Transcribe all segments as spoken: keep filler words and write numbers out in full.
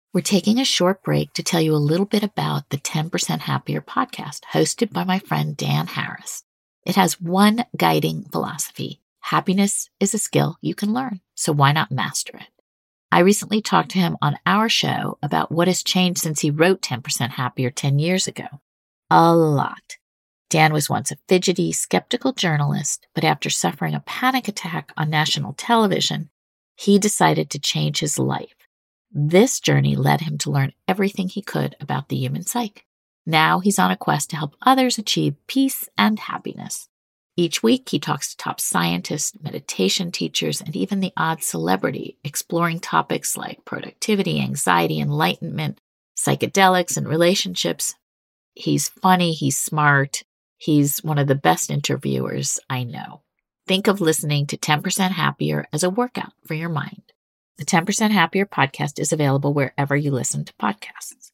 We're taking a short break to tell you a little bit about the ten percent Happier podcast hosted by my friend Dan Harris. It has one guiding philosophy. Happiness is a skill you can learn, so why not master it? I recently talked to him on our show about what has changed since he wrote ten percent Happier ten years ago. A lot. Dan was once a fidgety, skeptical journalist, but after suffering a panic attack on national television, he decided to change his life. This journey led him to learn everything he could about the human psyche. Now he's on a quest to help others achieve peace and happiness. Each week, he talks to top scientists, meditation teachers, and even the odd celebrity, exploring topics like productivity, anxiety, enlightenment, psychedelics, and relationships. He's funny, he's smart, he's one of the best interviewers I know. Think of listening to ten percent Happier as a workout for your mind. The ten percent Happier podcast is available wherever you listen to podcasts.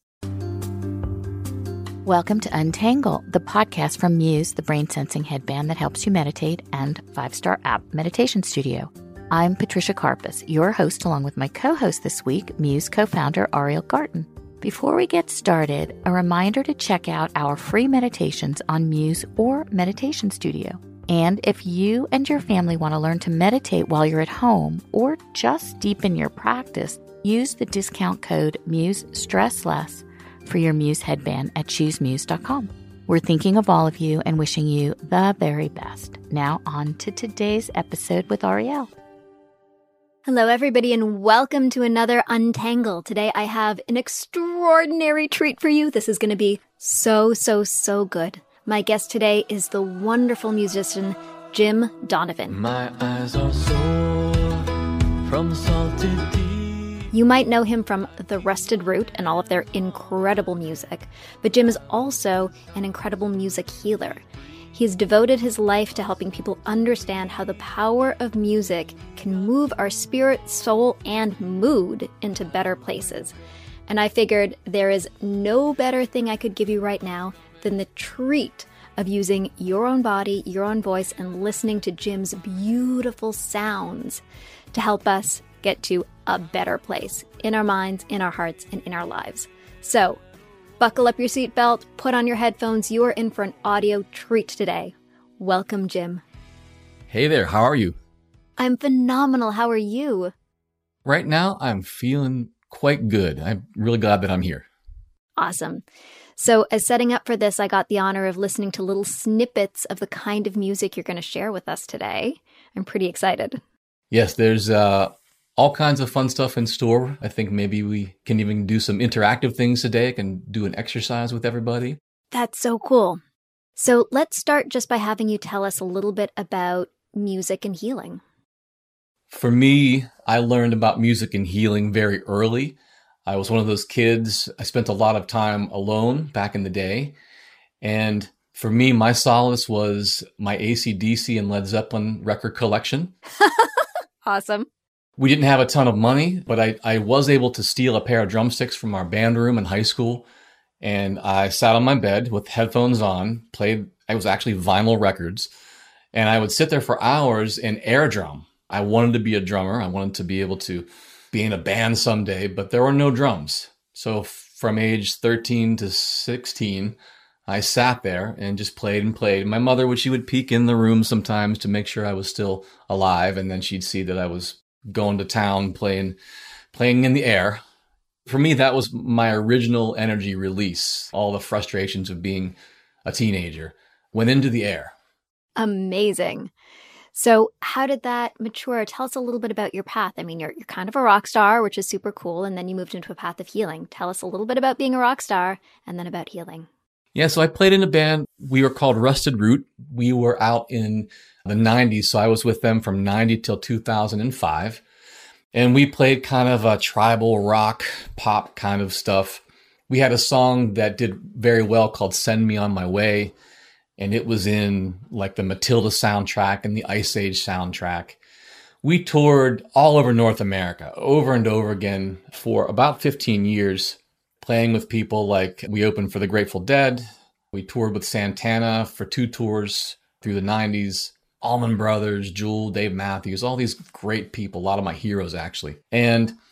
Welcome to Untangle, the podcast from Muse, the brain-sensing headband that helps you meditate, and Five Star App Meditation Studio. I'm Patricia Karpus, your host, along with my co-host this week, Muse co-founder Ariel Garten. Before we get started, a reminder to check out our free meditations on Muse or Meditation Studio. And if you and your family want to learn to meditate while you're at home or just deepen your practice, use the discount code MUSESTRESSLESS for your Muse headband at choose muse dot com. We're thinking of all of you and wishing you the very best. Now on to today's episode with Ariel. Hello, everybody, and welcome to another Untangle. Today I have an extraordinary treat for you. This is going to be so, so, so good. My guest today is the wonderful musician, Jim Donovan. My eyes are sore from salted tea. You might know him from The Rusted Root and all of their incredible music, but Jim is also an incredible music healer. He has devoted his life to helping people understand how the power of music can move our spirit, soul, and mood into better places. And I figured there is no better thing I could give you right now than the treat of using your own body, your own voice, and listening to Jim's beautiful sounds to help us get to a better place in our minds, in our hearts, and in our lives. So, buckle up your seatbelt, put on your headphones. You are in for an audio treat today. Welcome, Jim. Hey there, how are you? I'm phenomenal. How are you? Right now, I'm feeling quite good. I'm really glad that I'm here. Awesome. So as setting up for this, I got the honor of listening to little snippets of the kind of music you're going to share with us today. I'm pretty excited. Yes, there's uh, all kinds of fun stuff in store. I think maybe we can even do some interactive things today. I can do an exercise with everybody. That's so cool. So let's start just by having you tell us a little bit about music and healing. For me, I learned about music and healing very early. I was one of those kids. I spent a lot of time alone back in the day. And for me, my solace was my A C D C and Led Zeppelin record collection. Awesome. We didn't have a ton of money, but I, I was able to steal a pair of drumsticks from our band room in high school. And I sat on my bed with headphones on, played, I was actually vinyl records. And I would sit there for hours and air drum. I wanted to be a drummer. I wanted to be able to be in a band someday, but there were no drums. So from age thirteen to sixteen, I sat there and just played and played. My mother would, she would peek in the room sometimes to make sure I was still alive. And then she'd see that I was going to town playing, playing in the air. For me, that was my original energy release. All the frustrations of being a teenager went into the air. Amazing. So how did that mature? Tell us a little bit about your path. I mean, you're, you're kind of a rock star, which is super cool. And then you moved into a path of healing. Tell us a little bit about being a rock star and then about healing. Yeah, so I played in a band. We were called Rusted Root. We were out in the nineties. So I was with them from ninety till two thousand five. And we played kind of a tribal rock pop kind of stuff. We had a song that did very well called Send Me On My Way. And it was in like the Matilda soundtrack and the Ice Age soundtrack. We toured all over North America over and over again for about fifteen years, playing with people like we opened for the Grateful Dead. We toured with Santana for two tours through the nineties. Allman Brothers, Jewel, Dave Matthews, all these great people, a lot of my heroes actually. And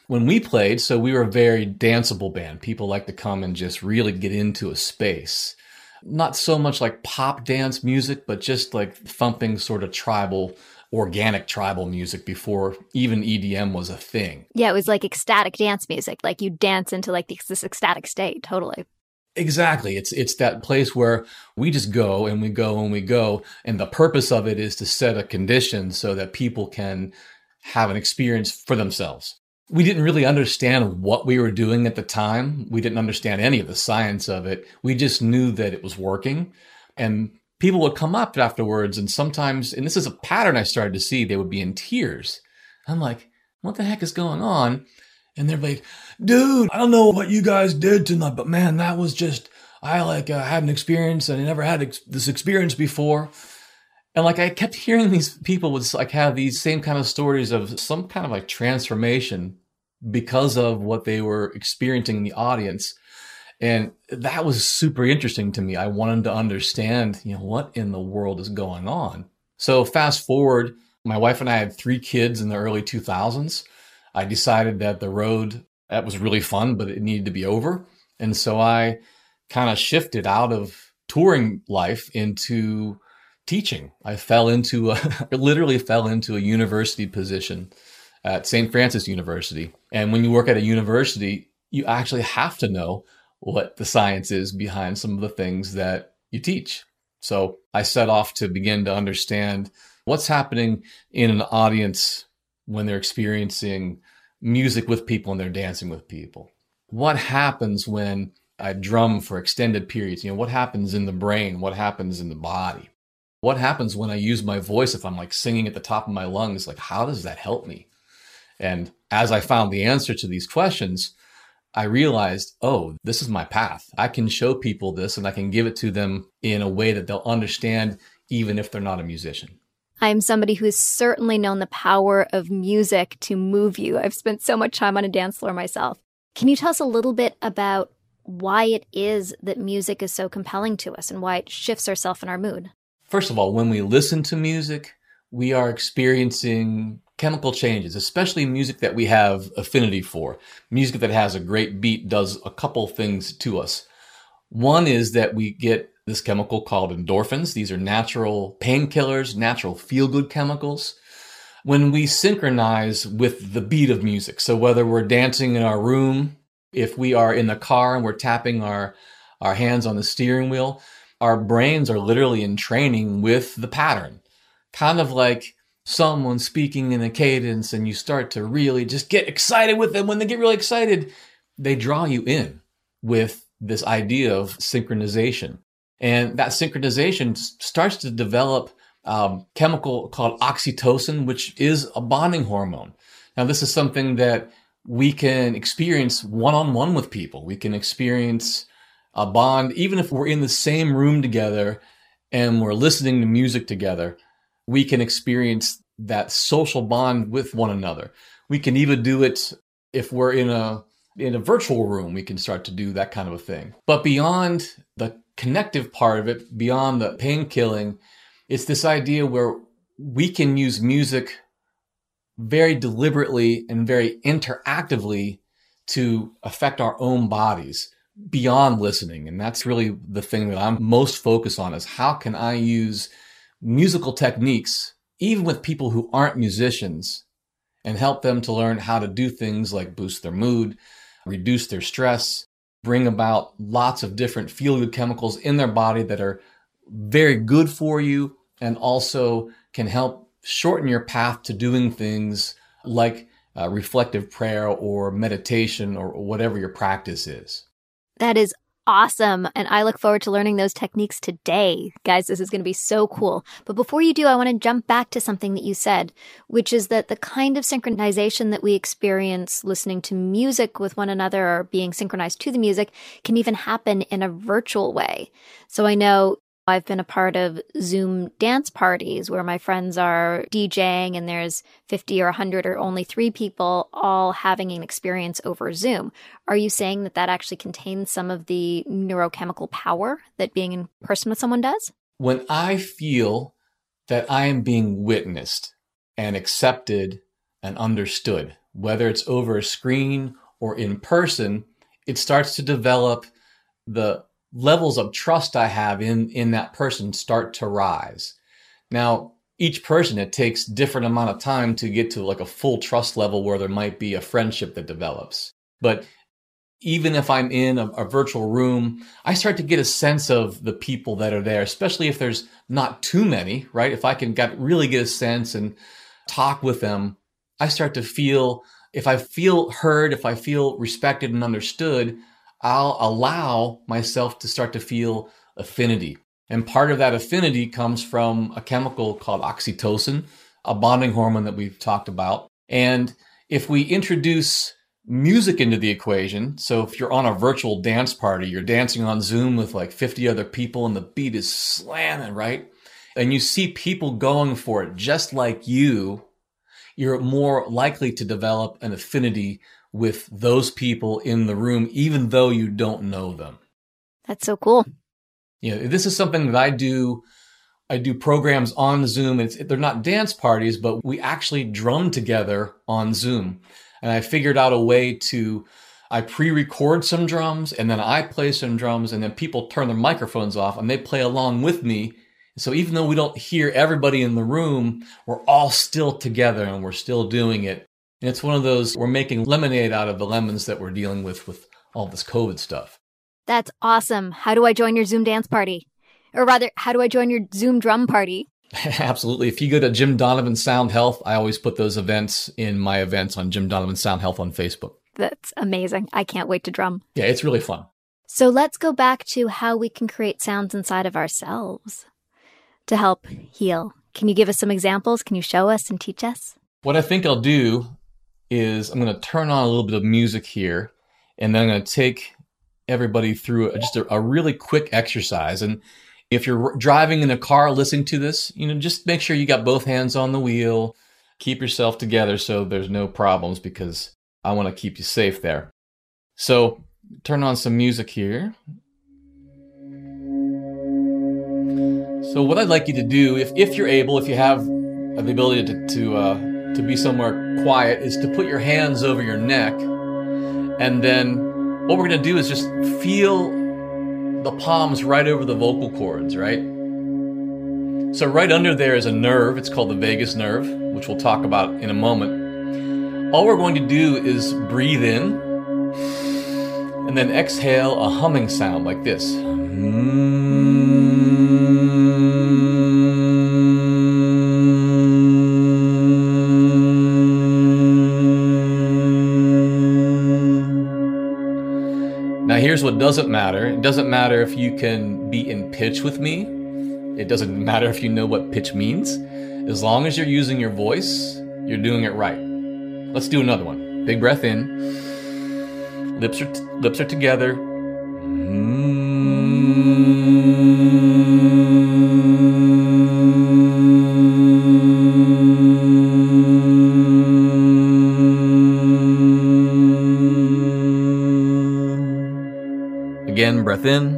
When we played, so we were a very danceable band. People like to come and just really get into a space. Not so much like pop dance music, but just like thumping sort of tribal, organic tribal music before even E D M was a thing. Yeah, it was like ecstatic dance music. Like you dance into like this, this ecstatic state. Totally. Exactly. It's it's that place where we just go and we go and we go. And the purpose of it is to set a condition so that people can have an experience for themselves. We didn't really understand what we were doing at the time. We didn't understand any of the science of it. We just knew that it was working. And people would come up afterwards, and sometimes, and this is a pattern I started to see, they would be in tears. I'm like, what the heck is going on? And they're like, dude, I don't know what you guys did tonight, but man, that was just, I like uh, had an experience and I never had ex- this experience before. And like, I kept hearing these people would like have these same kind of stories of some kind of like transformation because of what they were experiencing in the audience. And that was super interesting to me. I wanted to understand, you know, what in the world is going on. So fast forward, my wife and I had three kids in the early two thousands. I decided that the road, that was really fun, but it needed to be over. And so I kind of shifted out of touring life into teaching. I fell into a, literally fell into a university position at Saint Francis University. And when you work at a university, you actually have to know what the science is behind some of the things that you teach. So I set off to begin to understand what's happening in an audience when they're experiencing music with people and they're dancing with people. What happens when I drum for extended periods? You know, what happens in the brain? What happens in the body? What happens when I use my voice if I'm like singing at the top of my lungs? Like, how does that help me? And as I found the answer to these questions, I realized, oh, this is my path. I can show people this and I can give it to them in a way that they'll understand, even if they're not a musician. I'm somebody who has certainly known the power of music to move you. I've spent so much time on a dance floor myself. Can you tell us a little bit about why it is that music is so compelling to us and why it shifts ourselves and our mood? First of all, when we listen to music, we are experiencing chemical changes, especially music that we have affinity for. Music that has a great beat does a couple things to us. One is that we get this chemical called endorphins. These are natural painkillers, natural feel-good chemicals. When we synchronize with the beat of music, so whether we're dancing in our room, if we are in the car and we're tapping our, our hands on the steering wheel, our brains are literally in training with the pattern. Kind of like someone speaking in a cadence and you start to really just get excited with them. When they get really excited, they draw you in with this idea of synchronization. And that synchronization starts to develop a chemical called oxytocin, which is a bonding hormone. Now, this is something that we can experience one-on-one with people. We can experience a bond, even if we're in the same room together and we're listening to music together, we can experience that social bond with one another. We can even do it if we're in a in a virtual room. We can start to do that kind of a thing. But beyond the connective part of it, beyond the pain killing, it's this idea where we can use music very deliberately and very interactively to affect our own bodies beyond listening. And that's really the thing that I'm most focused on, is how can I use musical techniques, even with people who aren't musicians, and help them to learn how to do things like boost their mood, reduce their stress, bring about lots of different feel-good chemicals in their body that are very good for you and also can help shorten your path to doing things like uh, reflective prayer or meditation or whatever your practice is. That is awesome. And I look forward to learning those techniques today. Guys, this is going to be so cool. But before you do, I want to jump back to something that you said, which is that the kind of synchronization that we experience listening to music with one another or being synchronized to the music can even happen in a virtual way. So I know I've been a part of Zoom dance parties where my friends are DJing and there's fifty or one hundred or only three people all having an experience over Zoom. Are you saying that that actually contains some of the neurochemical power that being in person with someone does? When I feel that I am being witnessed and accepted and understood, whether it's over a screen or in person, it starts to develop the levels of trust I have in, in that person start to rise. Now, each person, it takes different amount of time to get to like a full trust level where there might be a friendship that develops. But even if I'm in a, a virtual room, I start to get a sense of the people that are there, especially if there's not too many, right? If I can get, really get a sense and talk with them, I start to feel, if I feel heard, if I feel respected and understood, I'll allow myself to start to feel affinity. And part of that affinity comes from a chemical called oxytocin, a bonding hormone that we've talked about. And if we introduce music into the equation, so if you're on a virtual dance party, you're dancing on Zoom with like fifty other people and the beat is slamming, right? And you see people going for it just like you, you're more likely to develop an affinity with those people in the room, even though you don't know them. That's so cool. You know, this is something that I do. I do programs on Zoom. It's, they're not dance parties, but we actually drum together on Zoom. And I figured out a way to, I pre-record some drums and then I play some drums and then people turn their microphones off and they play along with me. So even though we don't hear everybody in the room, we're all still together and we're still doing it. And it's one of those, we're making lemonade out of the lemons that we're dealing with with all this COVID stuff. That's awesome. How do I join your Zoom dance party? Or rather, how do I join your Zoom drum party? Absolutely. If you go to Jim Donovan Sound Health, I always put those events in my events on Jim Donovan Sound Health on Facebook. That's amazing. I can't wait to drum. Yeah, it's really fun. So let's go back to how we can create sounds inside of ourselves to help heal. Can you give us some examples? Can you show us and teach us? What I think I'll do is I'm going to turn on a little bit of music here, and then I'm going to take everybody through just a, a really quick exercise. And if you're driving in a car listening to this, you know, just make sure you got both hands on the wheel. Keep yourself together so there's no problems, because I want to keep you safe there. So turn on some music here. So what I'd like you to do, if, if you're able, if you have the ability to to, uh, to be somewhere quiet, is to put your hands over your neck. And then what we're going to do is just feel the palms right over the vocal cords, right? So right under there is a nerve. It's called the vagus nerve, which we'll talk about in a moment. All we're going to do is breathe in and then exhale a humming sound like this. Now here's what doesn't matter. It doesn't matter if you can be in pitch with me. It doesn't matter if you know what pitch means. As long as you're using your voice, you're doing it right. Let's do another one. Big breath in. Lips are, t- lips are together. Again, breath in.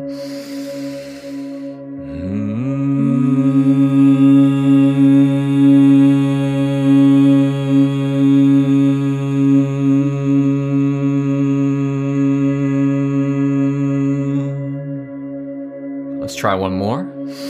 Let's try one more.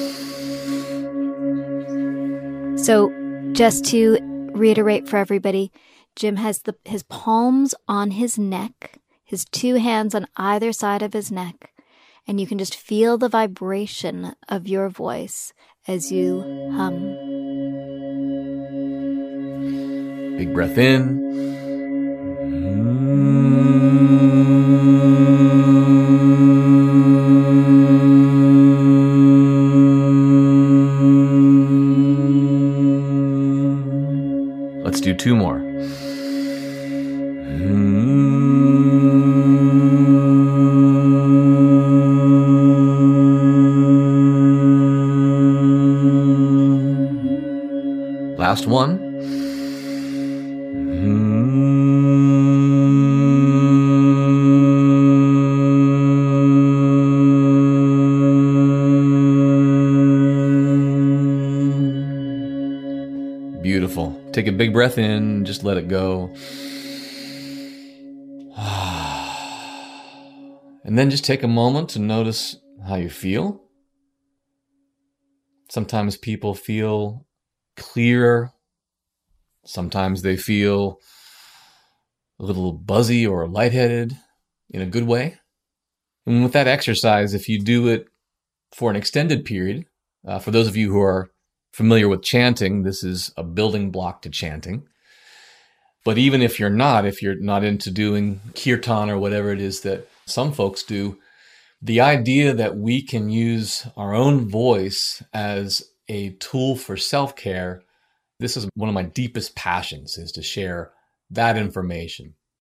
So just to reiterate for everybody, Jim has the his palms on his neck, his two hands on either side of his neck, and you can just feel the vibration of your voice as you hum. Big breath in. Let's do two more. Last one. Beautiful. Take a big breath in, just let it go. And then just take a moment to notice how you feel. Sometimes people feel clearer. Sometimes they feel a little buzzy or lightheaded in a good way. And with that exercise, if you do it for an extended period, uh, for those of you who are familiar with chanting, this is a building block to chanting. But even if you're not, if you're not into doing kirtan or whatever it is that some folks do, the idea that we can use our own voice as a tool for self-care, this is one of my deepest passions, is to share that information.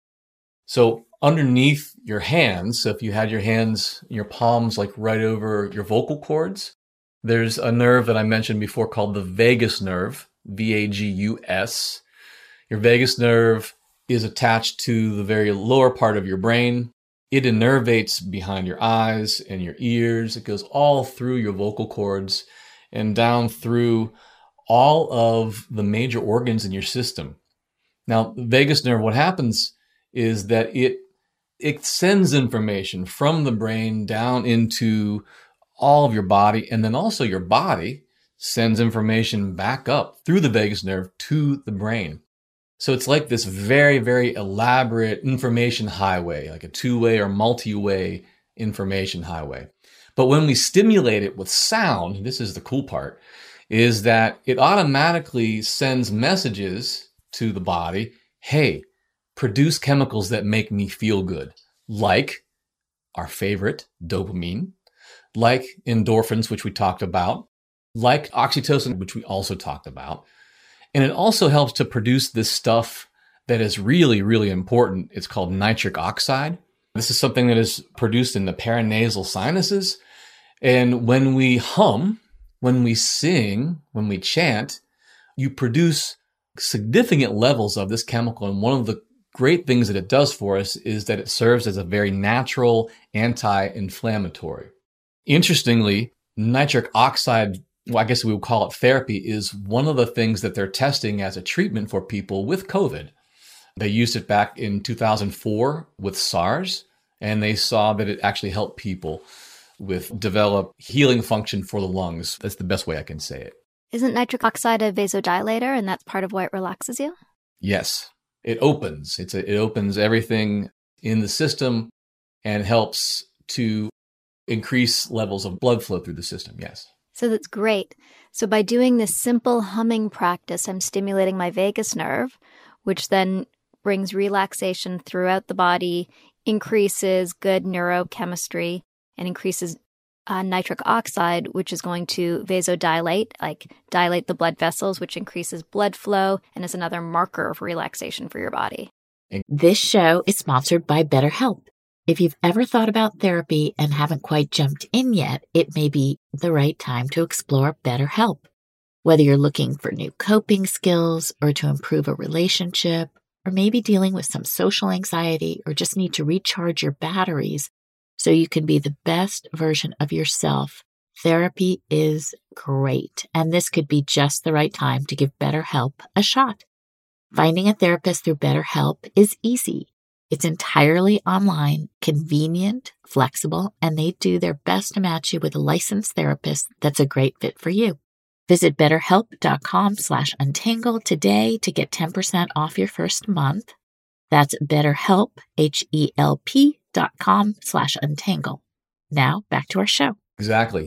So underneath your hands, so if you had your hands, your palms like right over your vocal cords, there's a nerve that I mentioned before called the vagus nerve, V A G U S. Your vagus nerve is attached to the very lower part of your brain. It innervates behind your eyes and your ears. It goes all through your vocal cords and down through all of the major organs in your system. Now, the vagus nerve, what happens is that it it sends information from the brain down into all of your body, and then also your body sends information back up through the vagus nerve to the brain. So it's like this very, very elaborate information highway, like a two-way or multi-way information highway. But when we stimulate it with sound, this is the cool part, is that it automatically sends messages to the body, hey, produce chemicals that make me feel good, like our favorite, dopamine, like endorphins, which we talked about, like oxytocin, which we also talked about. And it also helps to produce this stuff that is really, really important. It's called nitric oxide. This is something that is produced in the paranasal sinuses. And when we hum, when we sing, when we chant, you produce significant levels of this chemical. And one of the great things that it does for us is that it serves as a very natural anti-inflammatory. Interestingly, nitric oxide, well, I guess we would call it therapy, is one of the things that they're testing as a treatment for people with COVID. They used it back in two thousand four with SARS, and they saw that it actually helped people with develop healing function for the lungs. That's the best way I can say it. Isn't nitric oxide a vasodilator, and that's part of why it relaxes you? Yes, it opens. It's a, it opens everything in the system and helps to increase levels of blood flow through the system. Yes. So that's great. So by doing this simple humming practice, I'm stimulating my vagus nerve, which then brings relaxation throughout the body, increases good neurochemistry, and increases uh, nitric oxide, which is going to vasodilate, like dilate the blood vessels, which increases blood flow and is another marker of relaxation for your body. This show is sponsored by BetterHelp. If you've ever thought about therapy and haven't quite jumped in yet, it may be the right time to explore BetterHelp. Whether you're looking for new coping skills or to improve a relationship, or maybe dealing with some social anxiety or just need to recharge your batteries so you can be the best version of yourself, therapy is great. And this could be just the right time to give BetterHelp a shot. Finding a therapist through BetterHelp is easy. It's entirely online, convenient, flexible, and they do their best to match you with a licensed therapist that's a great fit for you. Visit betterhelp.com slash untangle today to get ten percent off your first month. That's betterhelp, H-E-L-P dot com slash untangle. Now, back to our show. Exactly.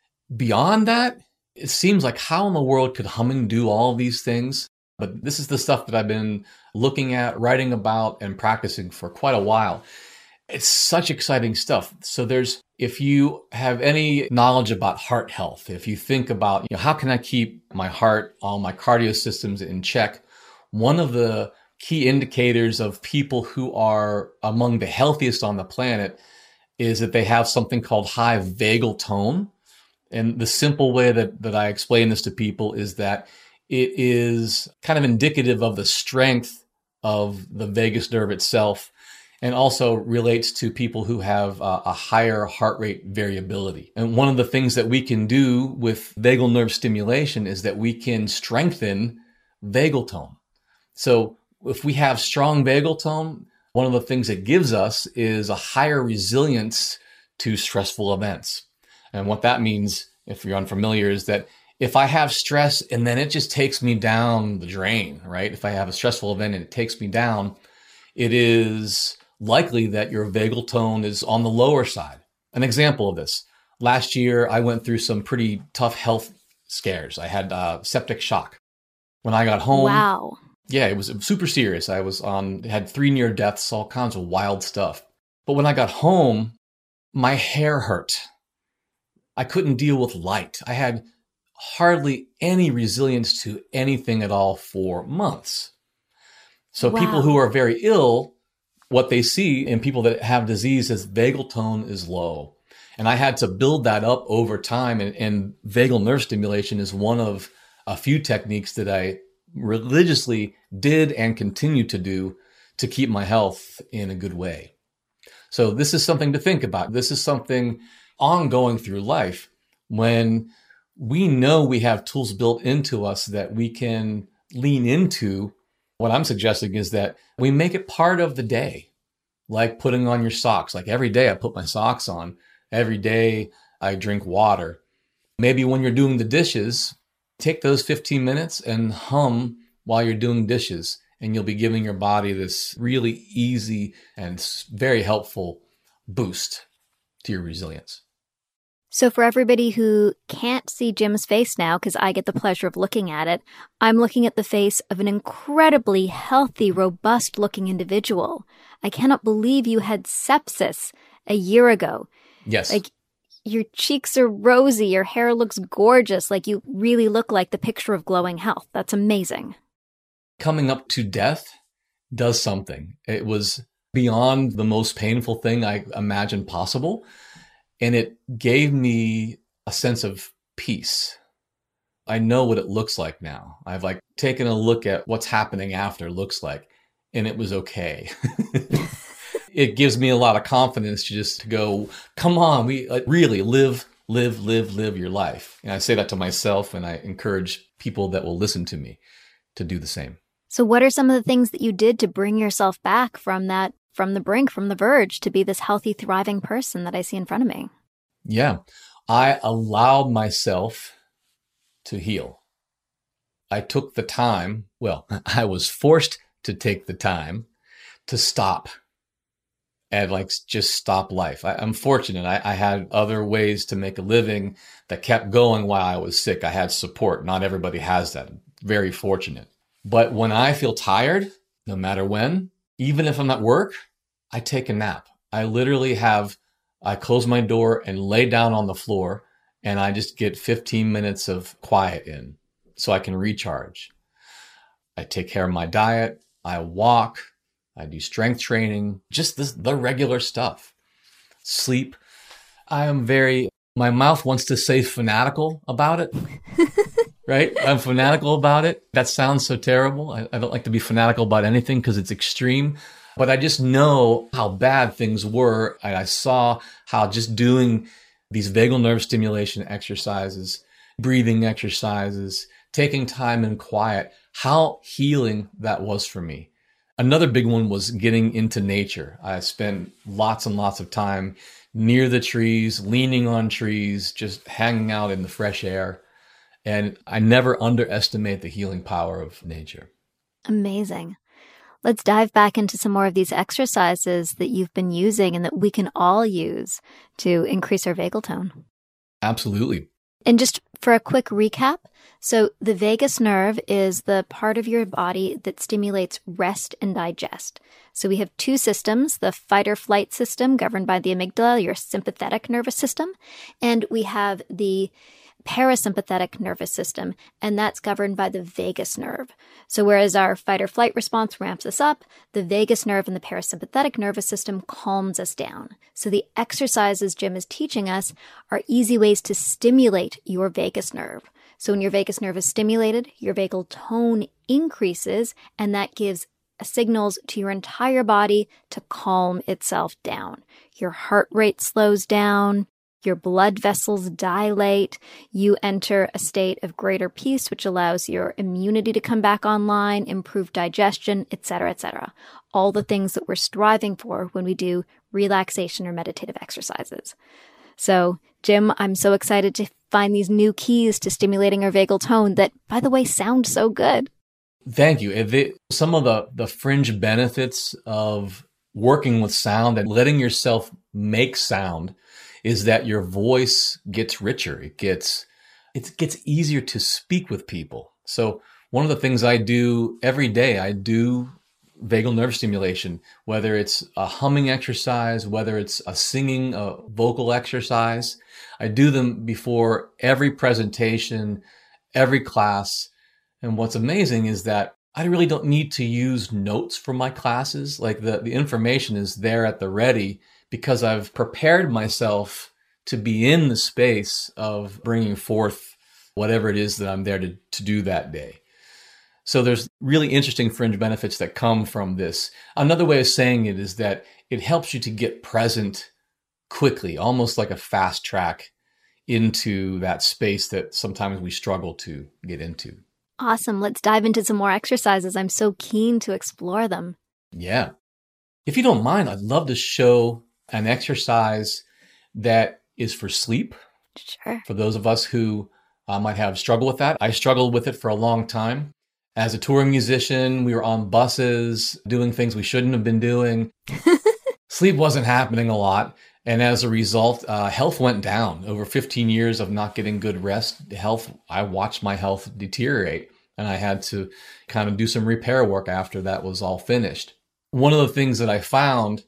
Beyond that, it seems like how in the world could humming do all these things? But this is the stuff that I've been looking at, writing about, and practicing for quite a while. It's such exciting stuff. So there's, if you have any knowledge about heart health, if you think about, you know, how can I keep my heart, all my cardio systems in check? One of the key indicators of people who are among the healthiest on the planet is that they have something called high vagal tone. And the simple way that, that I explain this to people is that it is kind of indicative of the strength of the vagus nerve itself, and also relates to people who have a, a higher heart rate variability. And one of the things that we can do with vagal nerve stimulation is that we can strengthen vagal tone. So if we have strong vagal tone, one of the things it gives us is a higher resilience to stressful events. And what that means, if you're unfamiliar, is that if I have stress and then it just takes me down the drain, right? If I have a stressful event and it takes me down, it is likely that your vagal tone is on the lower side. An example of this, last year I went through some pretty tough health scares. I had uh, septic shock. When I got home, wow. Yeah, it was super serious. I was on, had three near deaths, all kinds of wild stuff. But when I got home, my hair hurt. I couldn't deal with light. I had hardly any resilience to anything at all for months. So Wow. people who are very ill, what they see in people that have disease is vagal tone is low. And I had to build that up over time. And, and vagal nerve stimulation is one of a few techniques that I religiously did and continue to do to keep my health in a good way. So this is something to think about. This is something ongoing through life when we know we have tools built into us that we can lean into. What I'm suggesting is that we make it part of the day, like putting on your socks. Like every day I put my socks on. Every day I drink water. Maybe when you're doing the dishes, take those fifteen minutes and hum while you're doing dishes, and you'll be giving your body this really easy and very helpful boost to your resilience. So for everybody who can't see Jim's face now, because I get the pleasure of looking at it, I'm looking at the face of an incredibly healthy, robust-looking individual. I cannot believe you had sepsis a year ago. Yes. Like, your cheeks are rosy, your hair looks gorgeous, like you really look like the picture of glowing health. That's amazing. Coming up to death does something. It was beyond the most painful thing I imagined possible. And it gave me a sense of peace. I know what it looks like now. I've like taken a look at what's happening after looks like, and it was okay. It gives me a lot of confidence to just go, come on, we like, really live, live, live, live your life. And I say that to myself, and I encourage people that will listen to me to do the same. So what are some of the things that you did to bring yourself back from that, from the brink, from the verge, to be this healthy, thriving person that I see in front of me? Yeah, I allowed myself to heal. I took the time, well, I was forced to take the time to stop and like just stop life. I, I'm fortunate. I, I had other ways to make a living that kept going while I was sick. I had support. Not everybody has that. Very fortunate. But when I feel tired, no matter when, even if I'm at work, I take a nap. I literally have, I close my door and lay down on the floor, and I just get fifteen minutes of quiet in so I can recharge. I take care of my diet. I walk. I do strength training, just this, the regular stuff. Sleep. I am very, my mouth wants to say fanatical about it, right? I'm fanatical about it. That sounds so terrible. I, I don't like to be fanatical about anything because it's extreme, but I just know how bad things were. And I saw how just doing these vagal nerve stimulation exercises, breathing exercises, taking time in quiet, how healing that was for me. Another big one was getting into nature. I spent lots and lots of time near the trees, leaning on trees, just hanging out in the fresh air. And I never underestimate the healing power of nature. Amazing. Let's dive back into some more of these exercises that you've been using and that we can all use to increase our vagal tone. Absolutely. And just for a quick recap, so the vagus nerve is the part of your body that stimulates rest and digest. So we have two systems, the fight or flight system governed by the amygdala, your sympathetic nervous system, and we have the parasympathetic nervous system, and that's governed by the vagus nerve. So whereas our fight or flight response ramps us up, the vagus nerve and the parasympathetic nervous system calms us down. So the exercises Jim is teaching us are easy ways to stimulate your vagus nerve. So when your vagus nerve is stimulated, your vagal tone increases, and that gives signals to your entire body to calm itself down. Your heart rate slows down. Your blood vessels dilate. You enter a state of greater peace, which allows your immunity to come back online, improve digestion, et cetera, et cetera. All the things that we're striving for when we do relaxation or meditative exercises. So, Jim, I'm so excited to find these new keys to stimulating our vagal tone that, by the way, sound so good. Thank you. If it, some of the, the fringe benefits of working with sound and letting yourself make sound is that your voice gets richer. It gets, it gets easier to speak with people. So one of the things I do every day, I do vagal nerve stimulation, whether it's a humming exercise, whether it's a singing, a vocal exercise. I do them before every presentation, every class. And what's amazing is that I really don't need to use notes for my classes. Like the, the information is there at the ready because I've prepared myself to be in the space of bringing forth whatever it is that I'm there to, to do that day. So there's really interesting fringe benefits that come from this. Another way of saying it is that it helps you to get present quickly, almost like a fast track into that space that sometimes we struggle to get into. Awesome. Let's dive into some more exercises. I'm so keen to explore them. Yeah. If you don't mind, I'd love to show an exercise that is for sleep. Sure. For those of us who uh, might have struggled with that. I struggled with it for a long time. As a touring musician, we were on buses doing things we shouldn't have been doing. Sleep wasn't happening a lot. And as a result, uh, health went down. Over fifteen years of not getting good rest, health, I watched my health deteriorate. And I had to kind of do some repair work after that was all finished. One of the things that I found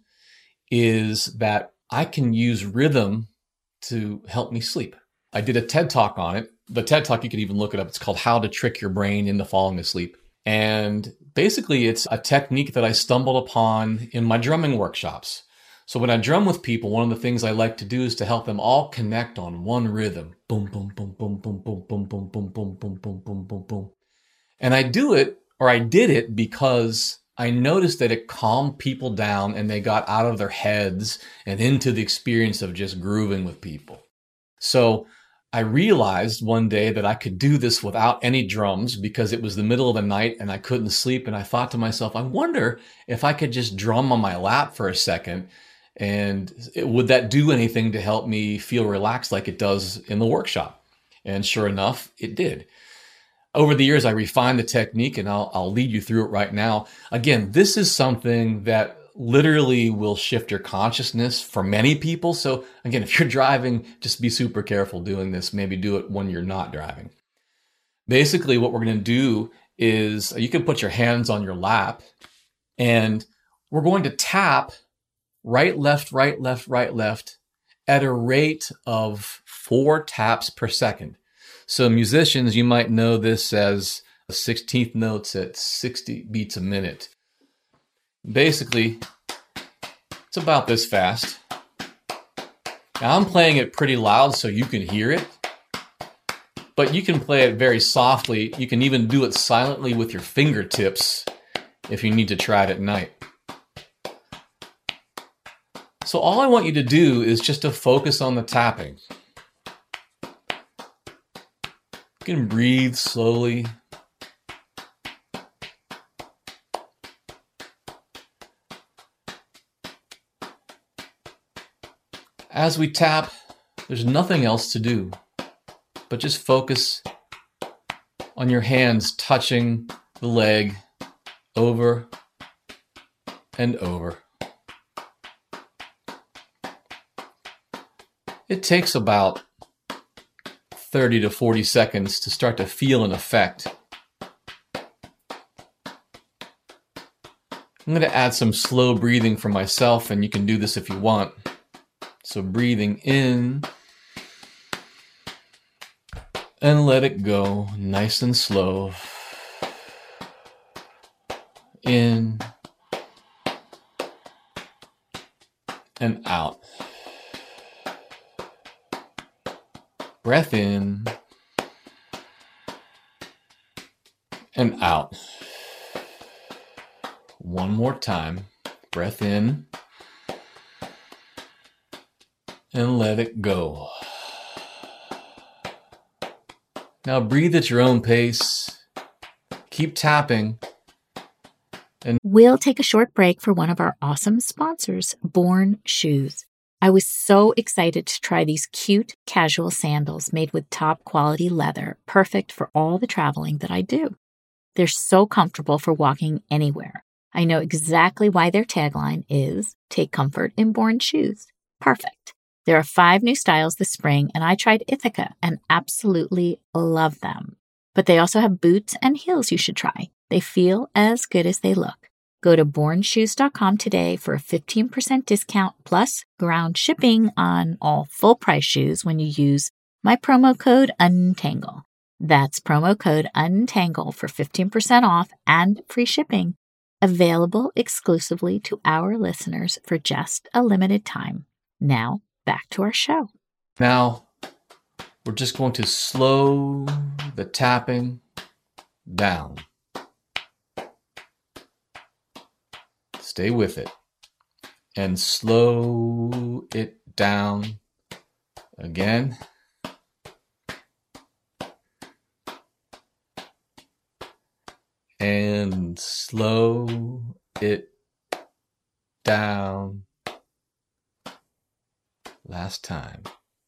is that I can use rhythm to help me sleep. I did a TED Talk on it. The TED Talk, you can even look it up. It's called How to Trick Your Brain into Falling Asleep. And basically, it's a technique that I stumbled upon in my drumming workshops. So when I drum with people, one of the things I like to do is to help them all connect on one rhythm. Boom, boom, boom, boom, boom, boom, boom, boom, boom, boom, boom, boom, boom, boom, boom. And I do it, or I did it because I noticed that it calmed people down and they got out of their heads and into the experience of just grooving with people. So I realized one day that I could do this without any drums because it was the middle of the night and I couldn't sleep. And I thought to myself, I wonder if I could just drum on my lap for a second. And it, would that do anything to help me feel relaxed like it does in the workshop? And sure enough, it did. Over the years, I refined the technique and I'll, I'll lead you through it right now. Again, this is something that literally will shift your consciousness for many people. So again, if you're driving, just be super careful doing this. Maybe do it when you're not driving. Basically, what we're going to do is you can put your hands on your lap and we're going to tap right, left, right, left, right, left at a rate of four taps per second. So musicians, you might know this as sixteenth notes at sixty beats a minute. Basically, it's about this fast. Now I'm playing it pretty loud so you can hear it, but you can play it very softly. You can even do it silently with your fingertips if you need to try it at night. So all I want you to do is just to focus on the tapping. You can breathe slowly. As we tap, there's nothing else to do, but just focus on your hands touching the leg over and over. It takes about thirty to forty seconds to start to feel an effect. I'm going to add some slow breathing for myself, and you can do this if you want. So breathing in and let it go nice and slow. In and out. Breath in and out. One more time. Breath in and let it go. Now breathe at your own pace. Keep tapping. And we'll take a short break for one of our awesome sponsors, Born Shoes. I was so excited to try these cute casual sandals made with top quality leather, perfect for all the traveling that I do. They're so comfortable for walking anywhere. I know exactly why their tagline is, take comfort in Born Shoes. Perfect. There are five new styles this spring, and I tried Ithaca and absolutely love them. But they also have boots and heels you should try. They feel as good as they look. Go to born shoes dot com today for a fifteen percent discount plus ground shipping on all full-price shoes when you use my promo code UNTANGLE. That's promo code UNTANGLE for fifteen percent off and free shipping. Available exclusively to our listeners for just a limited time. Now, back to our show. Now, we're just going to slow the tapping down. Stay with it. And slow it down again. And slow it down. Last time.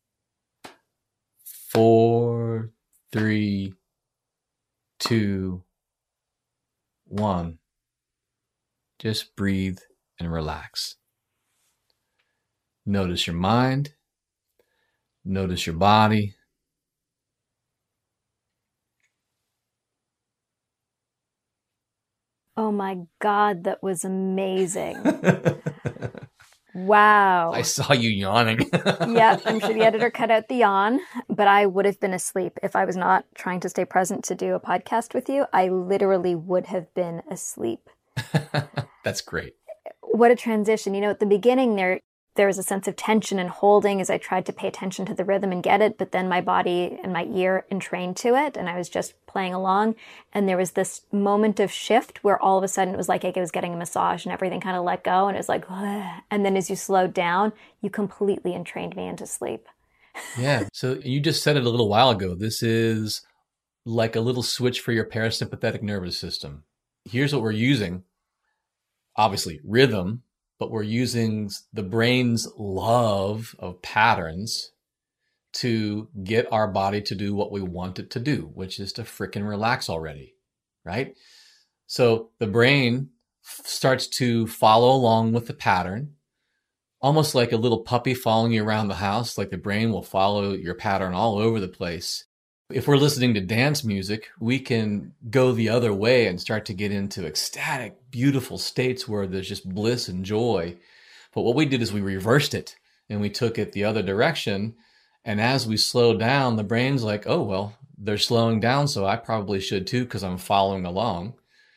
Four, three, two, one. Just breathe and relax. Notice your mind. Notice your body. Oh my God, that was amazing. Wow. I saw you yawning. Yeah, I'm sure the editor cut out the yawn, but I would have been asleep if I was not trying to stay present to do a podcast with you. I literally would have been asleep. That's great. What a transition. You know, at the beginning there, there was a sense of tension and holding as I tried to pay attention to the rhythm and get it, but then my body and my ear entrained to it and I was just playing along. And there was this moment of shift where all of a sudden it was like I was getting a massage and everything kind of let go and it was like, ugh. And then as you slowed down, you completely entrained me into sleep. Yeah. So you just said it a little while ago. This is like a little switch for your parasympathetic nervous system. Here's what we're using. Obviously, rhythm, but we're using the brain's love of patterns to get our body to do what we want it to do, which is to frickin' relax already, right? So the brain f- starts to follow along with the pattern, almost like a little puppy following you around the house, like the brain will follow your pattern all over the place. If we're listening to dance music, we can go the other way and start to get into ecstatic, beautiful states where there's just bliss and joy. But what we did is we reversed it and we took it the other direction. And as we slow down, the brain's like, oh, well, they're slowing down, so I probably should too because I'm following along.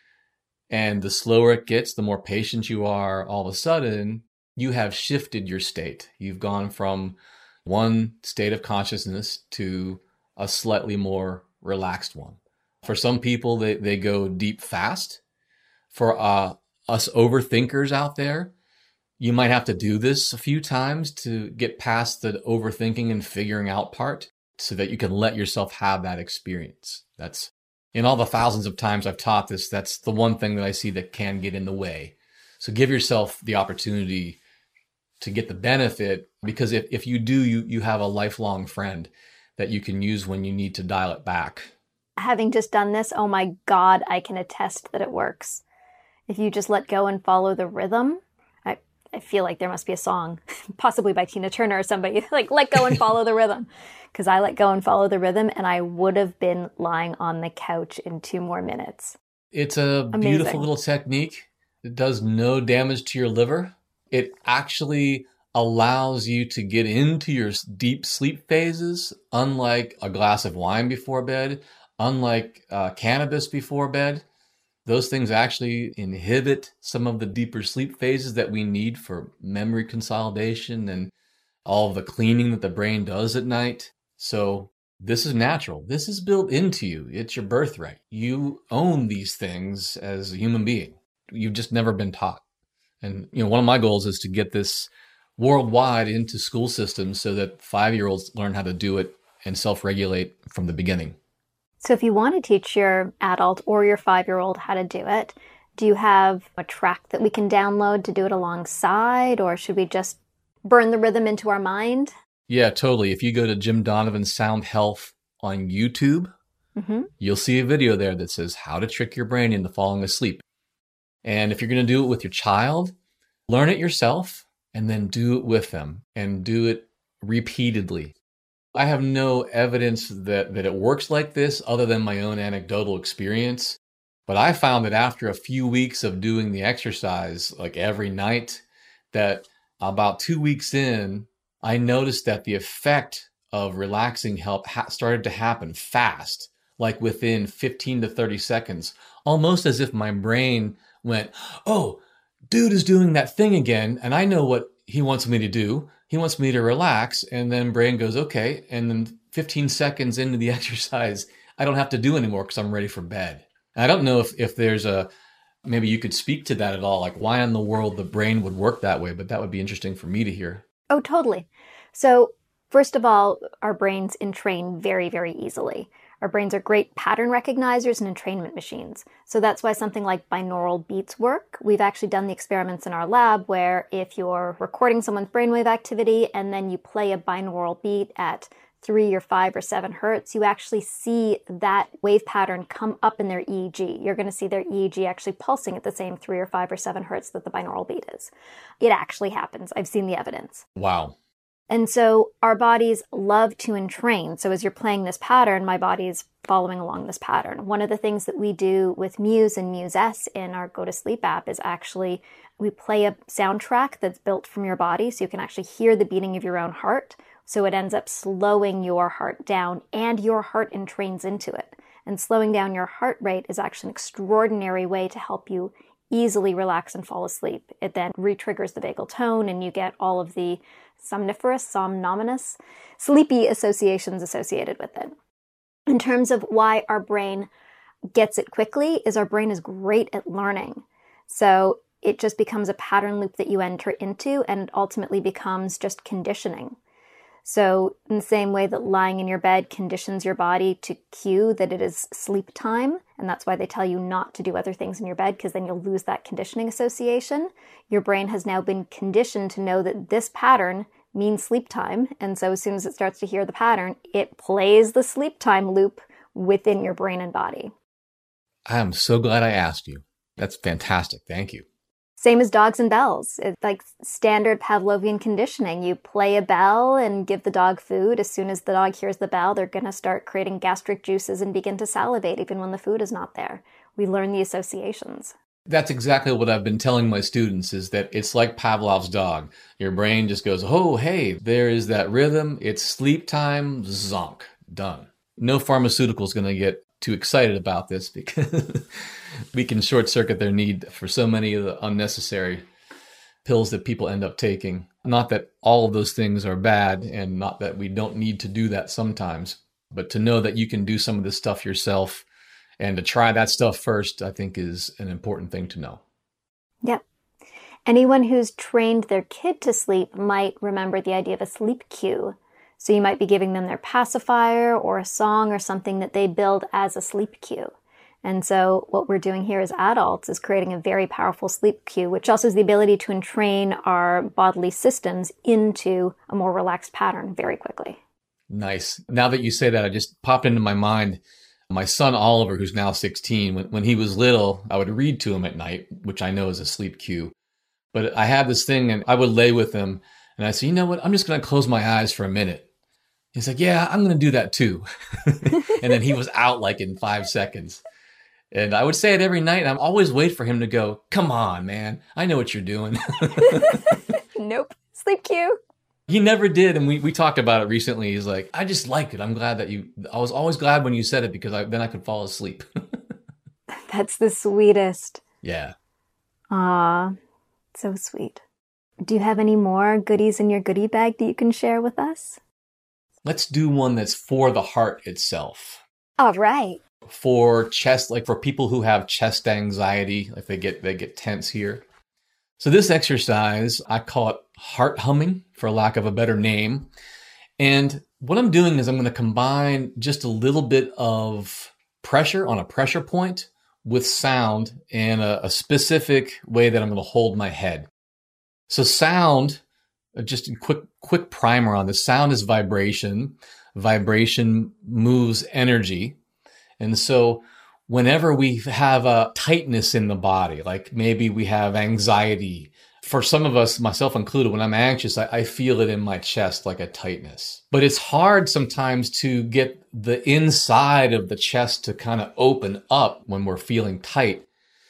And the slower it gets, the more patient you are, all of a sudden, you have shifted your state. You've gone from one state of consciousness to a slightly more relaxed one. For some people, they, they go deep fast. For uh, us overthinkers out there, you might have to do this a few times to get past the overthinking and figuring out part so that you can let yourself have that experience. That's, in all the thousands of times I've taught this, that's the one thing that I see that can get in the way. So give yourself the opportunity to get the benefit, because if, if you do, you, you have a lifelong friend that you can use when you need to dial it back. Having just done this, oh my God, I can attest that it works. If you just let go and follow the rhythm, I, I feel like there must be a song, possibly by Tina Turner or somebody, like let go and follow the rhythm. Because I let go and follow the rhythm and I would have been lying on the couch in two more minutes. It's a Amazing. Beautiful little technique. It does no damage to your liver. It actually allows you to get into your deep sleep phases, unlike a glass of wine before bed, unlike uh, cannabis before bed. Those things actually inhibit some of the deeper sleep phases that we need for memory consolidation and all of the cleaning that the brain does at night. So this is natural. This is built into you. It's your birthright. You own these things as a human being. You've just never been taught. And you know, one of my goals is to get this worldwide into school systems so that five-year-olds learn how to do it and self-regulate from the beginning. So if you want to teach your adult or your five-year-old how to do it, do you have a track that we can download to do it alongside, or should we just burn the rhythm into our mind? Yeah, totally. If you go to Jim Donovan Sound Health on YouTube, mm-hmm. you'll see a video there that says how to trick your brain into falling asleep. And if you're going to do it with your child, learn it yourself and then do it with them and do it repeatedly. I have no evidence that, that it works like this other than my own anecdotal experience. But I found that after a few weeks of doing the exercise, like every night, that about two weeks in, I noticed that the effect of relaxing help ha- started to happen fast, like within fifteen to thirty seconds, almost as if my brain went, oh, dude is doing that thing again, and I know what he wants me to do. He wants me to relax, and then brain goes, okay, and then fifteen seconds into the exercise, I don't have to do anymore because I'm ready for bed. I don't know if, if there's a, maybe you could speak to that at all, like why in the world the brain would work that way, but that would be interesting for me to hear. Oh, totally. So first of all, our brains entrain very, very easily. Our brains are great pattern recognizers and entrainment machines. So that's why something like binaural beats work. We've actually done the experiments in our lab where if you're recording someone's brainwave activity and then you play a binaural beat at three or five or seven hertz, you actually see that wave pattern come up in their E E G. You're going to see their E E G actually pulsing at the same three or five or seven hertz that the binaural beat is. It actually happens. I've seen the evidence. Wow. And so our bodies love to entrain. So as you're playing this pattern, my body's following along this pattern. One of the things that we do with Muse and Muse S in our Go to Sleep app is actually we play a soundtrack that's built from your body so you can actually hear the beating of your own heart. So it ends up slowing your heart down and your heart entrains into it. And slowing down your heart rate is actually an extraordinary way to help you easily relax and fall asleep. It then re-triggers the vagal tone and you get all of the somniferous, somnominous, sleepy associations associated with it. In terms of why our brain gets it quickly is our brain is great at learning. So it just becomes a pattern loop that you enter into and it ultimately becomes just conditioning. So in the same way that lying in your bed conditions your body to cue that it is sleep time, and that's why they tell you not to do other things in your bed because then you'll lose that conditioning association, your brain has now been conditioned to know that this pattern means sleep time. And so as soon as it starts to hear the pattern, it plays the sleep time loop within your brain and body. I am so glad I asked you. That's fantastic. Thank you. Same as dogs and bells. It's like standard Pavlovian conditioning. You play a bell and give the dog food. As soon as the dog hears the bell, they're going to start creating gastric juices and begin to salivate even when the food is not there. We learn the associations. That's exactly what I've been telling my students is that it's like Pavlov's dog. Your brain just goes, oh, hey, there is that rhythm. It's sleep time. Zonk. Done. No pharmaceutical is going to get too excited about this because we can short circuit their need for so many of the unnecessary pills that people end up taking. Not that all of those things are bad and not that we don't need to do that sometimes, but to know that you can do some of this stuff yourself and to try that stuff first, I think is an important thing to know. Yep. Anyone who's trained their kid to sleep might remember the idea of a sleep cue. So you might be giving them their pacifier or a song or something that they build as a sleep cue. And so what we're doing here as adults is creating a very powerful sleep cue, which also has the ability to entrain our bodily systems into a more relaxed pattern very quickly. Nice. Now that you say that, I just popped into my mind, my son Oliver, who's now sixteen, when, when he was little, I would read to him at night, which I know is a sleep cue. But I had this thing and I would lay with him and I said, you know what, I'm just going to close my eyes for a minute. He's like, yeah, I'm going to do that too. And then he was out like in five seconds. And I would say it every night. And I'm always wait for him to go, come on, man. I know what you're doing. Nope. Sleep cue. He never did. And we, we talked about it recently. He's like, I just like it. I'm glad that you, I was always glad when you said it because I, then I could fall asleep. That's the sweetest. Yeah. Aw, so sweet. Do you have any more goodies in your goodie bag that you can share with us? Let's do one that's for the heart itself. All right. For chest, like for people who have chest anxiety, like they get they get tense here. So this exercise, I call it heart humming, for lack of a better name. And what I'm doing is I'm going to combine just a little bit of pressure on a pressure point with sound and a, a specific way that I'm going to hold my head. So sound, just a quick, quick primer on this. Sound is vibration. Vibration moves energy. And so whenever we have a tightness in the body, like maybe we have anxiety, for some of us, myself included, when I'm anxious, I, I feel it in my chest like a tightness. But it's hard sometimes to get the inside of the chest to kind of open up when we're feeling tight.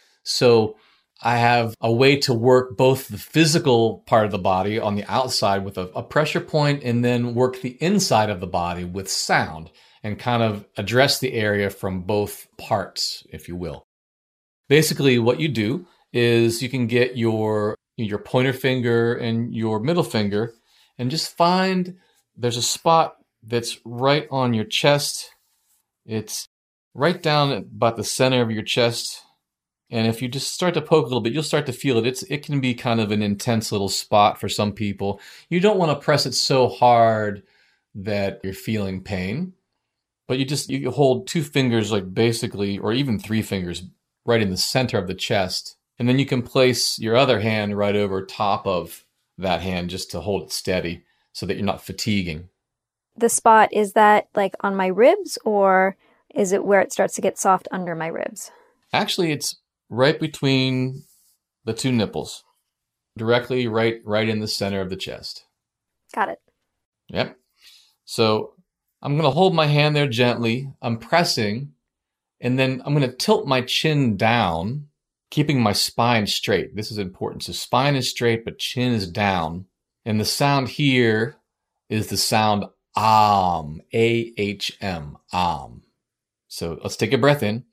So I have a way to work both the physical part of the body on the outside with a, a pressure point, and then work the inside of the body with sound and kind of address the area from both parts, if you will. Basically, what you do is you can get your your pointer finger and your middle finger and just find there's a spot that's right on your chest. It's right down about the center of your chest. And if you just start to poke a little bit, you'll start to feel it. It's, it can be kind of an intense little spot for some people. You don't want to press it so hard that you're feeling pain, but you just, you hold two fingers, like basically, or even three fingers right in the center of the chest. And then you can place your other hand right over top of that hand just to hold it steady so that you're not fatiguing. The spot, is that like on my ribs, or is it where it starts to get soft under my ribs? Actually, it's right between the two nipples, directly right, right in the center of the chest. Got it. Yep. So I'm going to hold my hand there gently. I'm pressing, and then I'm going to tilt my chin down, keeping my spine straight. This is important. So spine is straight, but chin is down. And the sound here is the sound Om, A H M, Om. So let's take a breath in.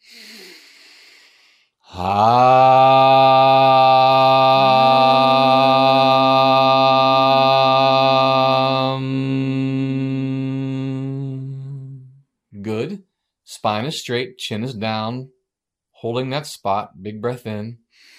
Om. Good. Spine is straight, chin is down. Holding that spot, big breath in.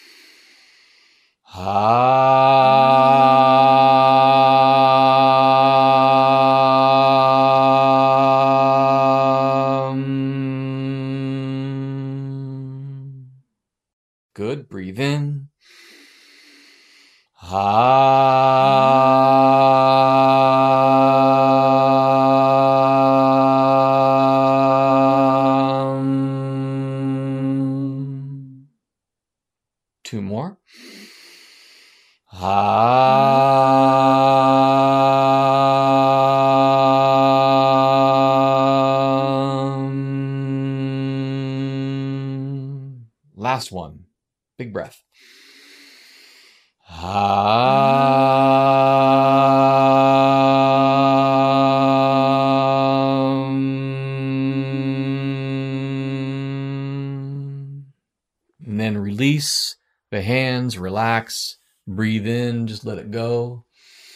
Um, good, breathe in. Two more. Um, last one. Big breath. Um, and then release the hands, relax, breathe in, just let it go.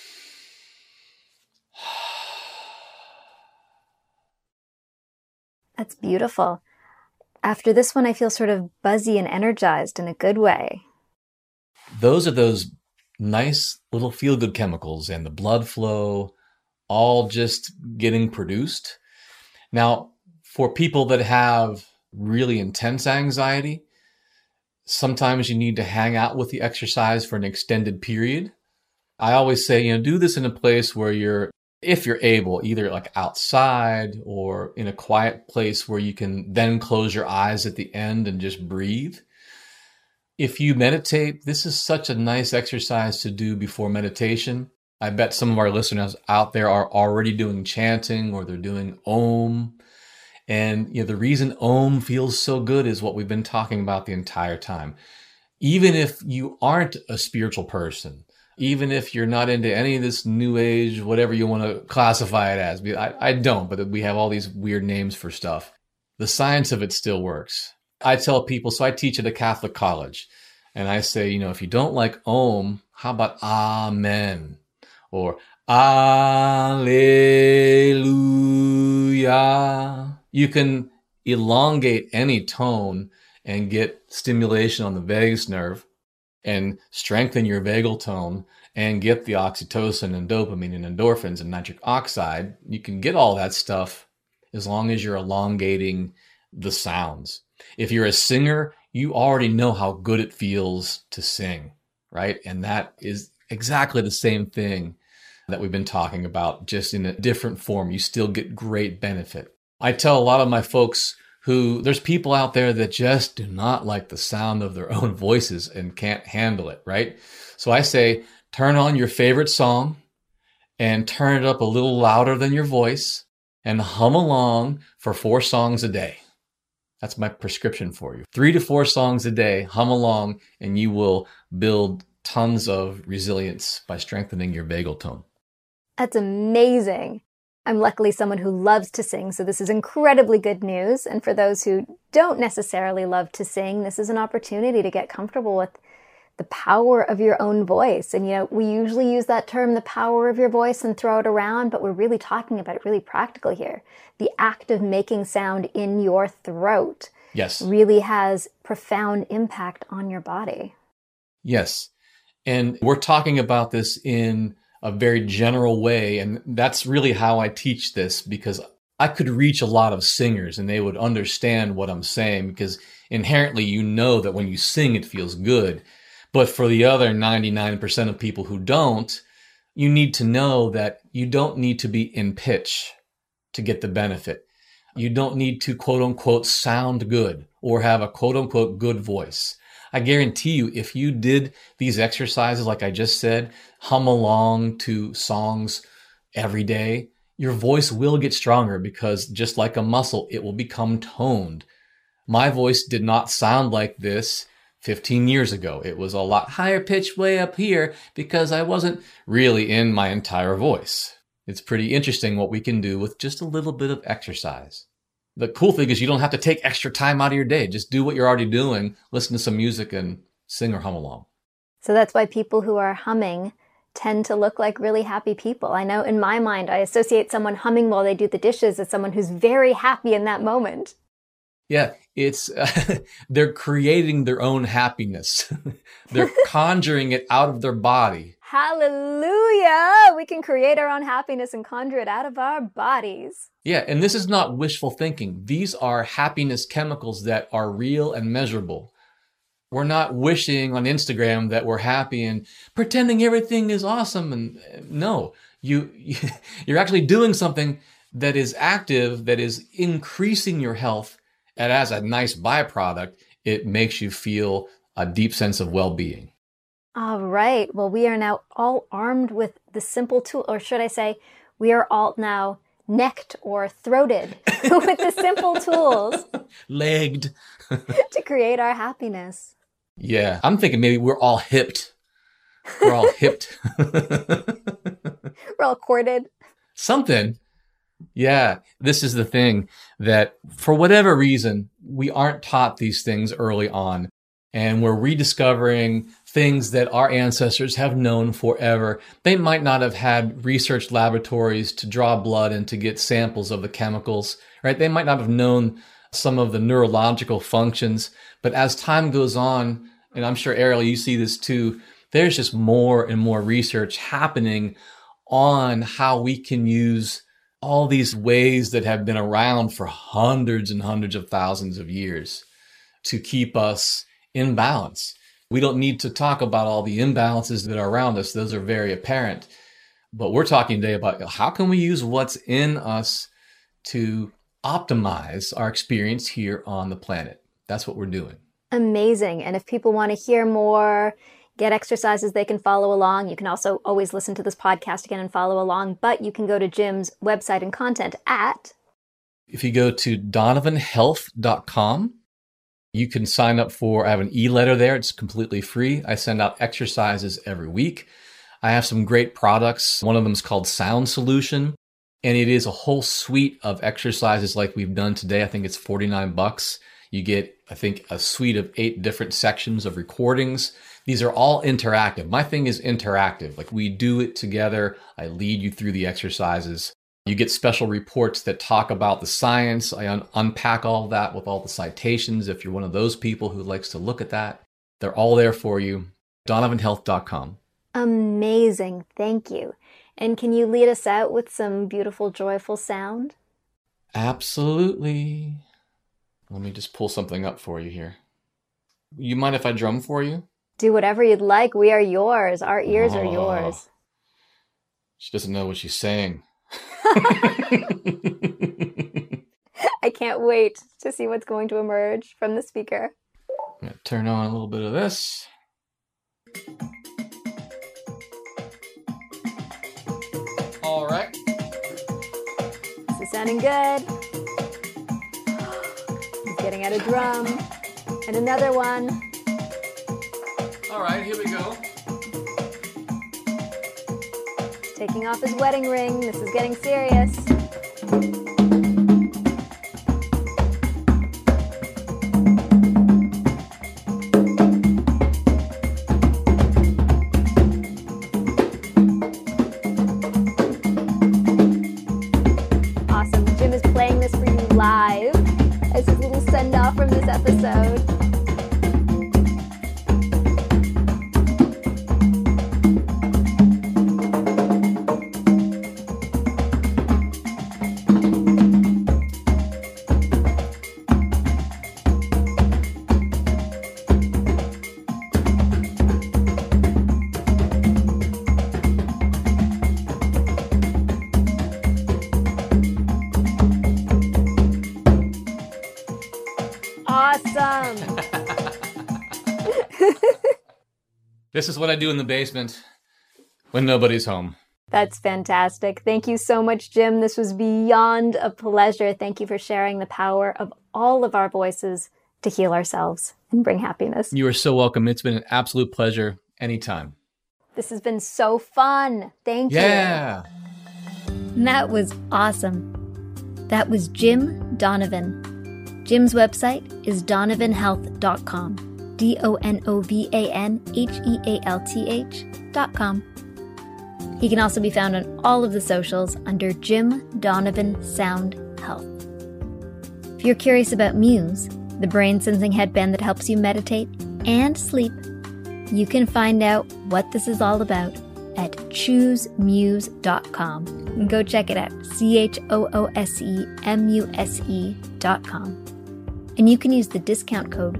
That's beautiful. After this one, I feel sort of buzzy and energized in a good way. Those are those nice little feel-good chemicals and the blood flow all just getting produced. Now, for people that have really intense anxiety, sometimes you need to hang out with the exercise for an extended period. I always say, you know, do this in a place where you're, if you're able, either like outside or in a quiet place where you can then close your eyes at the end and just breathe. If you meditate, this is such a nice exercise to do before meditation. I bet some of our listeners out there are already doing chanting or they're doing Om. And you know, the reason Om feels so good is what we've been talking about the entire time. Even if you aren't a spiritual person, even if you're not into any of this new age, whatever you want to classify it as, I, I don't, but we have all these weird names for stuff. The science of it still works. I tell people, so I teach at a Catholic college, and I say, you know, if you don't like Om, how about Amen? Or Alleluia. You can elongate any tone and get stimulation on the vagus nerve. and strengthen your vagal tone and get the oxytocin and dopamine and endorphins and nitric oxide. You can get all that stuff as long as you're elongating the sounds. If you're a singer, you already know how good it feels to sing, right? And that is exactly the same thing that we've been talking about, just in a different form. You still get great benefit. I tell a lot of my folks who, there's people out there that just do not like the sound of their own voices and can't handle it, right? So I say, turn on your favorite song and turn it up a little louder than your voice and hum along for four songs a day. That's my prescription for you. Three to four songs a day, hum along, and you will build tons of resilience by strengthening your vagal tone. That's amazing. I'm luckily someone who loves to sing, so this is incredibly good news. And for those who don't necessarily love to sing, this is an opportunity to get comfortable with the power of your own voice. And, you know, we usually use that term, the power of your voice, and throw it around, but we're really talking about it really practically here. The act of making sound in your throat yes, really has profound impact on your body. Yes. And we're talking about this in a very general way. And that's really how I teach this, because I could reach a lot of singers and they would understand what I'm saying, because inherently, you know that when you sing, it feels good. But for the other ninety-nine percent of people who don't, you need to know that you don't need to be in pitch to get the benefit. You don't need to quote unquote sound good or have a quote unquote good voice. I guarantee you, if you did these exercises, like I just said, hum along to songs every day, your voice will get stronger, because just like a muscle, it will become toned. My voice did not sound like this fifteen years ago. It was a lot higher pitched way up here because I wasn't really in my entire voice. It's pretty interesting what we can do with just a little bit of exercise. The cool thing is you don't have to take extra time out of your day. Just do what you're already doing, listen to some music and sing or hum along. So that's why people who are humming tend to look like really happy people. I know in my mind, I associate someone humming while they do the dishes as someone who's very happy in that moment. Yeah, it's uh, they're creating their own happiness. They're conjuring it out of their body. Hallelujah! We can create our own happiness and conjure it out of our bodies. Yeah, and this is not wishful thinking. These are happiness chemicals that are real and measurable. We're not wishing on Instagram that we're happy and pretending everything is awesome. And no, you, you're actually doing something that is active, that is increasing your health. And as a nice byproduct, it makes you feel a deep sense of well-being. All right. Well, we are now all armed with the simple tool, or should I say, we are all now necked or throated with the simple tools. Legged. To create our happiness. Yeah. I'm thinking maybe we're all hipped. We're all hipped. We're all corded. Something. Yeah. This is the thing that for whatever reason, we aren't taught these things early on. And we're rediscovering things that our ancestors have known forever. They might not have had research laboratories to draw blood and to get samples of the chemicals, right? They might not have known some of the neurological functions. But as time goes on, and I'm sure, Ariel, you see this too, there's just more and more research happening on how we can use all these ways that have been around for hundreds and hundreds of thousands of years to keep us in balance. We don't need to talk about all the imbalances that are around us. Those are very apparent. But we're talking today about how can we use what's in us to optimize our experience here on the planet. That's what we're doing. Amazing. And if people want to hear more, get exercises they can follow along, you can also always listen to this podcast again and follow along. But you can go to Jim's website and content at... If you go to donovan health dot com, you can sign up for, I have an e-letter there. It's completely free. I send out exercises every week. I have some great products. One of them is called Sound Solution, and it is a whole suite of exercises like we've done today. I think it's forty-nine bucks. You get, I think, a suite of eight different sections of recordings. These are all interactive. My thing is interactive. Like we do it together. I lead you through the exercises. You get special reports that talk about the science. I un- unpack all of that with all the citations. If you're one of those people who likes to look at that, they're all there for you. donovan health dot com. Amazing. Thank you. And can you lead us out with some beautiful, joyful sound? Absolutely. Let me just pull something up for you here. You mind if I drum for you? Do whatever you'd like. We are yours. Our ears oh, are yours. She doesn't know what she's saying. I can't wait to see what's going to emerge from the speaker. I'm going to turn on a little bit of this. All right. This is sounding good. He's getting out a drum. And another one. All right, here we go. Taking off his wedding ring. This is getting serious. Awesome. Jim is playing this for you live as his little send-off from this episode. Awesome. This is what I do in the basement when nobody's home. That's fantastic. Thank you so much, Jim. This was beyond a pleasure. Thank you for sharing the power of all of our voices to heal ourselves and bring happiness. You are so welcome. It's been an absolute pleasure anytime. This has been so fun. Thank you. Yeah. That was awesome. That was Jim Donovan. Jim's website is donovan health dot com. D O N O V A N H E A L T H dot com. He can also be found on all of the socials under Jim Donovan Sound Health. If you're curious about Muse, the brain-sensing headband that helps you meditate and sleep, you can find out what this is all about at choose muse dot com. And go check it out, C H O O S E M U S E dot com. And you can use the discount code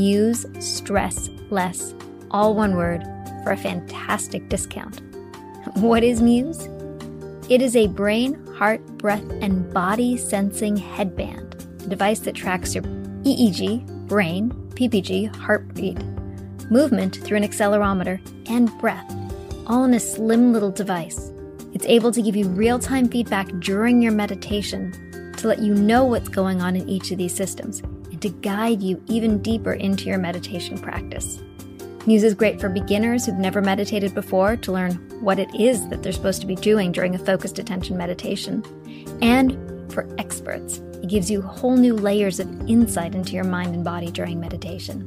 MUSESTRESSLESS, all one word, for a fantastic discount. What is Muse? It is a brain, heart, breath, and body sensing headband, a device that tracks your E E G, brain, P P G, heartbeat, movement through an accelerometer, and breath, all in a slim little device. It's able to give you real-time feedback during your meditation to let you know what's going on in each of these systems and to guide you even deeper into your meditation practice. Muse is great for beginners who've never meditated before to learn what it is that they're supposed to be doing during a focused attention meditation. And for experts, it gives you whole new layers of insight into your mind and body during meditation.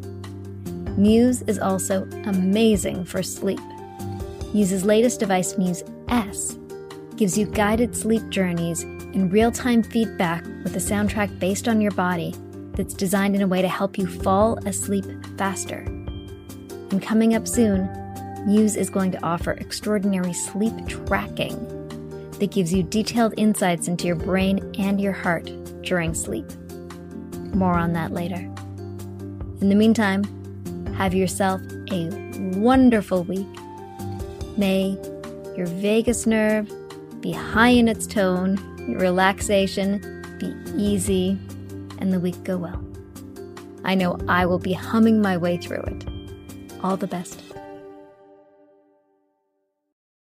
Muse is also amazing for sleep. Muse's latest device, Muse S, gives you guided sleep journeys and real-time feedback with a soundtrack based on your body that's designed in a way to help you fall asleep faster. And coming up soon, Muse is going to offer extraordinary sleep tracking that gives you detailed insights into your brain and your heart during sleep. More on that later. In the meantime, have yourself a wonderful week. May your vagus nerve be high in its tone, your relaxation be easy, and the week go well. I know I will be humming my way through it. All the best.